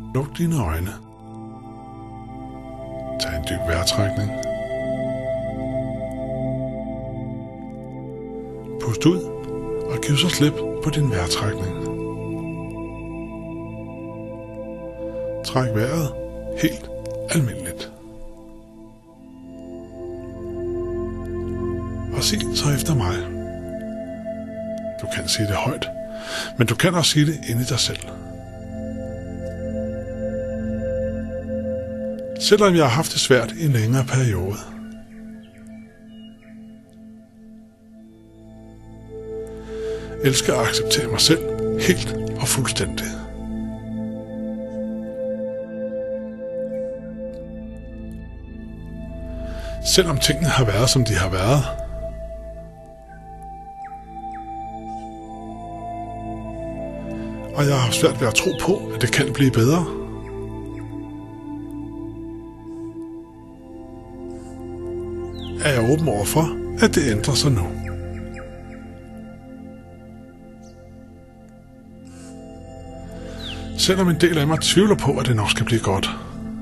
Luk dine øjne. Tag en dyb vejrtrækning. Pust ud og giv så slip på din vejrtrækning. Træk vejret helt almindeligt. Og sig så efter mig. Du kan sige det højt, men du kan også sige det inde i dig selv. Selvom jeg har haft det svært i en længere periode. Elsker at acceptere mig selv helt og fuldstændig. Selvom tingene har været, som de har været. Og jeg har haft svært ved at tro på, at det kan blive bedre. Er jeg åben over for, at det ændrer sig nu. Selvom en del af mig tvivler på, at det nok skal blive godt.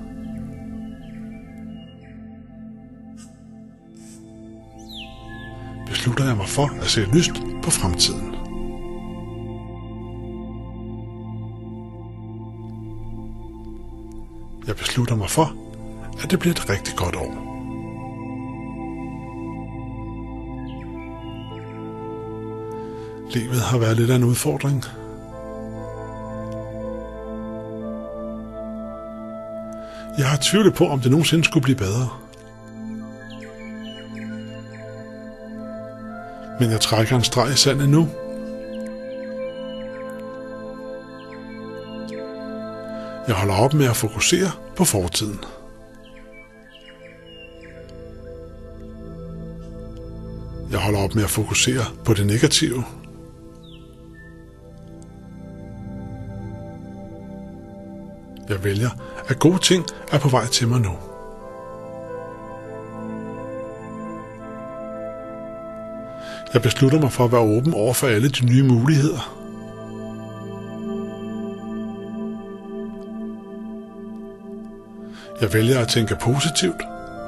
Beslutter jeg mig for at se lyst på fremtiden. Jeg beslutter mig for, at det bliver et rigtig godt år. Livet har været lidt af en udfordring. Jeg har tvivlet på, om det nogensinde skulle blive bedre. Men jeg trækker en streg i sandet nu. Jeg holder op med at fokusere på fortiden. Jeg holder op med at fokusere på det negative. Jeg vælger, at gode ting er på vej til mig nu. Jeg beslutter mig for at være åben over for alle de nye muligheder. Jeg vælger at tænke positivt.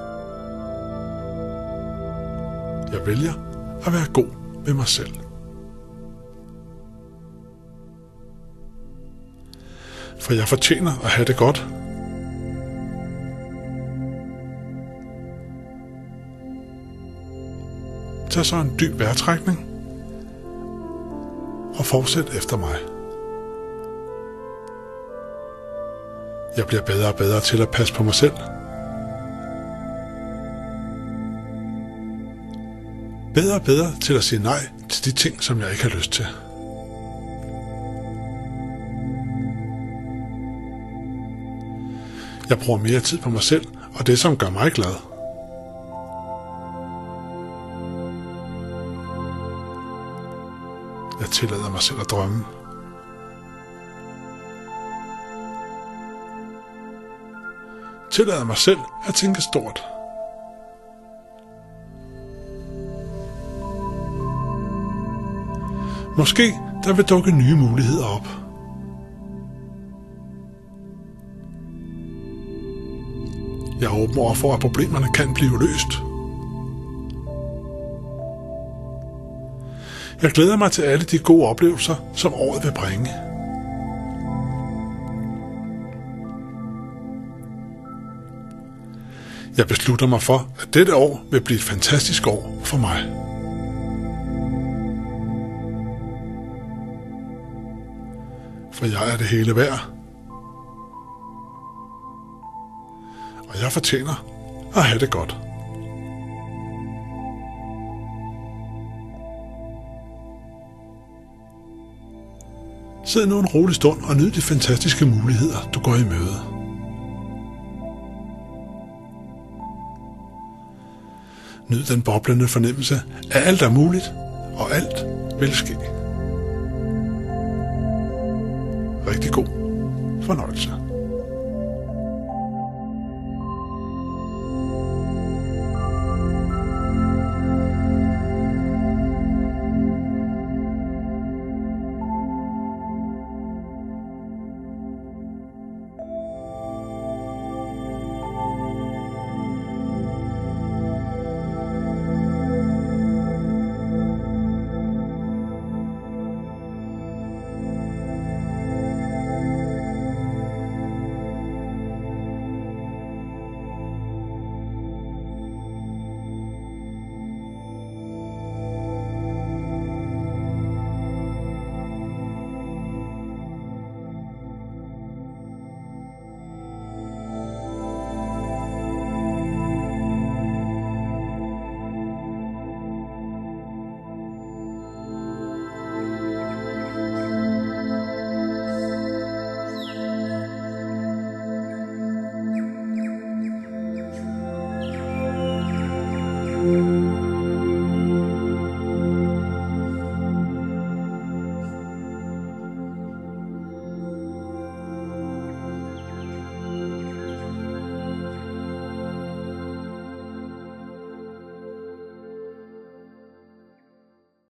Jeg vælger at være god ved mig selv. For jeg fortjener at have det godt. Tag så en dyb vejrtrækning og fortsæt efter mig. Jeg bliver bedre og bedre til at passe på mig selv. Bedre og bedre til at sige nej til de ting, som jeg ikke har lyst til. Jeg bruger mere tid på mig selv og det, som gør mig glad. Jeg tillader mig selv at drømme. Tillader mig selv at tænke stort. Måske der vil dukke nye muligheder op. Jeg er åben over for, at problemerne kan blive løst. Jeg glæder mig til alle de gode oplevelser, som året vil bringe. Jeg beslutter mig for, at dette år vil blive et fantastisk år for mig. For jeg er det hele værd. Og jeg fortjener at have det godt. Sid nu en rolig stund og nyd de fantastiske muligheder, du går i møde. Nyd den boblende fornemmelse af alt er muligt, og alt vil ske. Rigtig god fornøjelse.